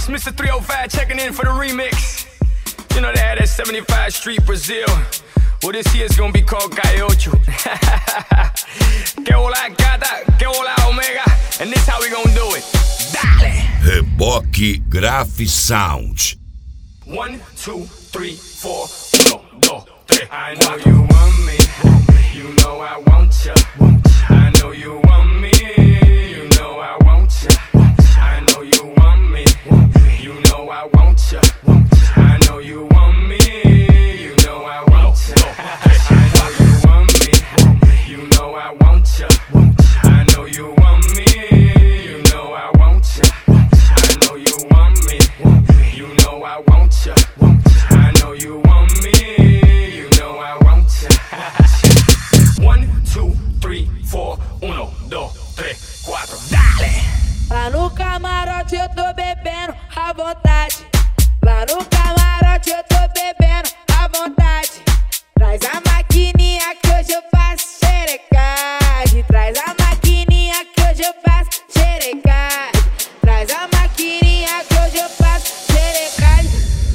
It's Mr. 305 checking in for the remix. You know they had that 75 Street Brazil. Well, this year's gonna be called Gaiocho. Que hola gata, que hola omega. And this how we gonna do it. Dale! Reboque Graf Sound. 1, 2, 3, 4. 1, 2, 3. I know you want me. You know I want ya. I know you want me. You know I want ya. I know you want me. You know I want ya. I know you want me. You know I want ya. I know you want me. You know I want ya. I know you want me. You know I want ya. I know you want me. You know I want ya. I know you want me. You know I want ya. 1, 2, 3, 4. 1, 2, 3, 4. Dale! Lá no camarote eu tô bebendo à vontade. Lá no camarote eu tô bebendo à vontade. Traz a maquininha que hoje eu faço xerecagem. Traz a maquininha que hoje eu faço xerecagem. Traz a maquininha que hoje eu faço xerecagem.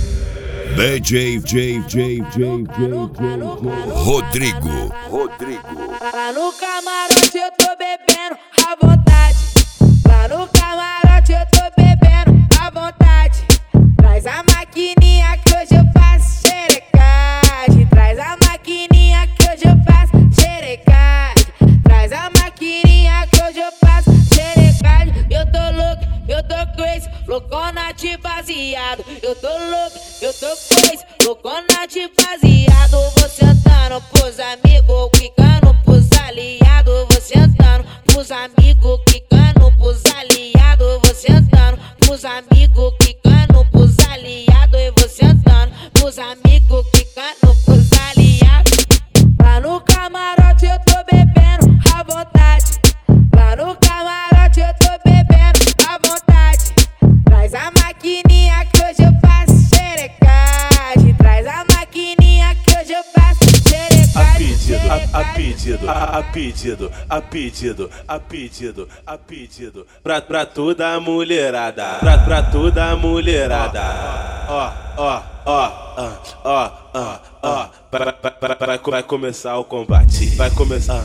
Rodrigo. Lá no camarote eu tô bebendo à vontade. Lá no camarote eu tô bebendo à vontade. Traz a maquininha que hoje eu faço xerecagem. Traz a maquininha que hoje eu faço xerecagem. Traz a maquininha que hoje eu faço xerecagem. Eu tô louco, eu tô crazy, loucona de baseado. Eu tô louco, eu tô crazy, loucona de baseado. Vou sentando pros amigos, quicando pros aliados. Vou sentando pros amigos, quicando pros aliados. Vou sentando pros amigos, quicando pros aliados. Eu vou sentando pros amigos, quicando pros aliados. Lá no camarote eu tô bebendo à vontade. Lá no camarote eu tô bebendo à vontade. Traz a maquininha que hoje eu faço xerecagem. Traz a maquininha que hoje eu faço xerecagem. A pedido pra toda a mulherada. Pra toda a mulherada. Vai começar o combate. Vai começar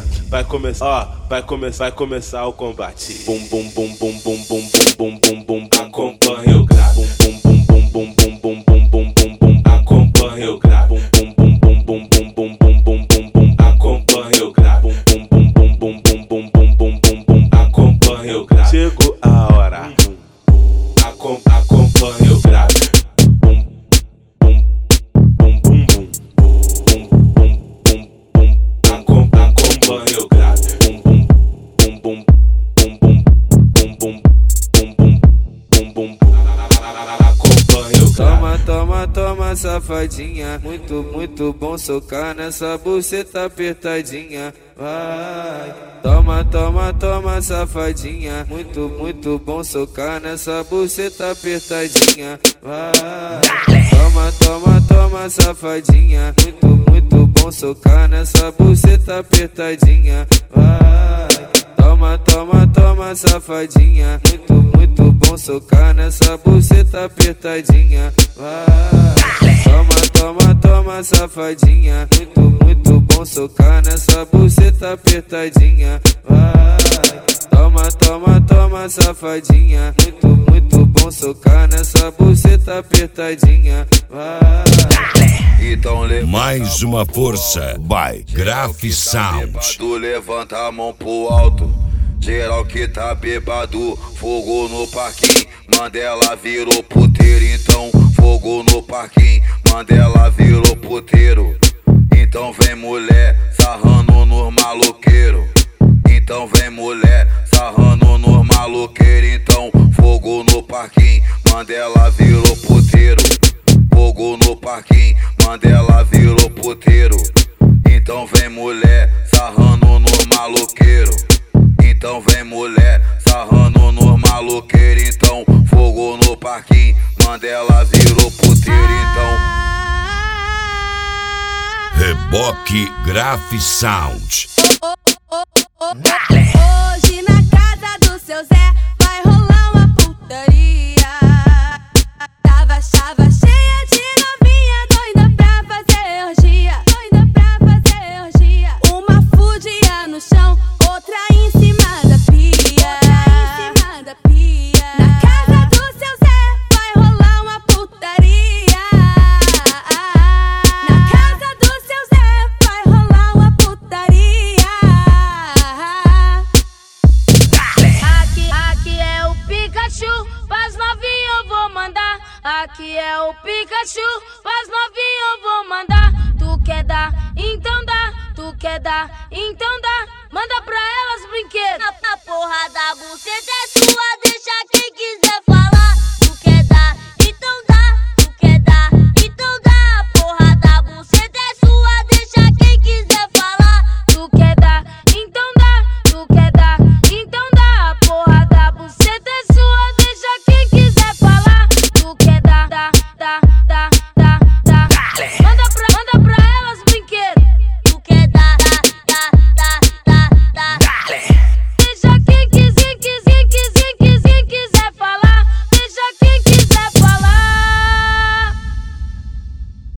o combate. Bum bum bum bum bum bum bum bum bum bum. Acompanha o grave. Bum bum bum bum bum bum bum bum bum bum. Acompanha o grave. Bum bum bum bum bum bum bum bum bum bum. Acompanha o grave. Bum bum bum bum bum bum bum bum bum bum. Acompanha o grave. Chegou a hora. Acompanha o grave. Toma, safadinha, muito bom socar nessa buceta apertadinha. Vai, toma, safadinha, muito bom socar nessa buceta apertadinha. Vai, toma, safadinha, muito bom socar nessa buceta apertadinha. Vai, toma, safadinha, muito bom socar nessa buceta apertadinha. Vai, toma, safadinha, muito bom socar nessa buceta apertadinha. Vai, toma, safadinha, muito bom socar nessa buceta apertadinha. Vai. Então mais uma força by Graf Sound. Levanta a mão pro alto. Geral que tá bêbado, fogo no parquinho. Mandela virou puteiro, então fogo no parquinho. Mandela virou puteiro. Então vem mulher sarrando nos maloqueiro. Então vem mulher sarrando nos maloqueiro. Então fogo no parquinho. Mandela virou puteiro. Fogo no parquinho. Mandela virou puteiro. Então vem mulher sarrando nos maloqueiro. Então vem mulher sarrando nos maloqueiro. Então fogo no parquinho. Mandela virou puteiro. Então Reboque Graf Sound. Hoje na casa do seu Zé vai rolar uma putaria. aqui é o Pikachu. Faz novinho, eu vou mandar. Tu quer dar, então dá. Tu quer dar, então dá. Manda pra elas brinquedos. A porra da buceta é sua.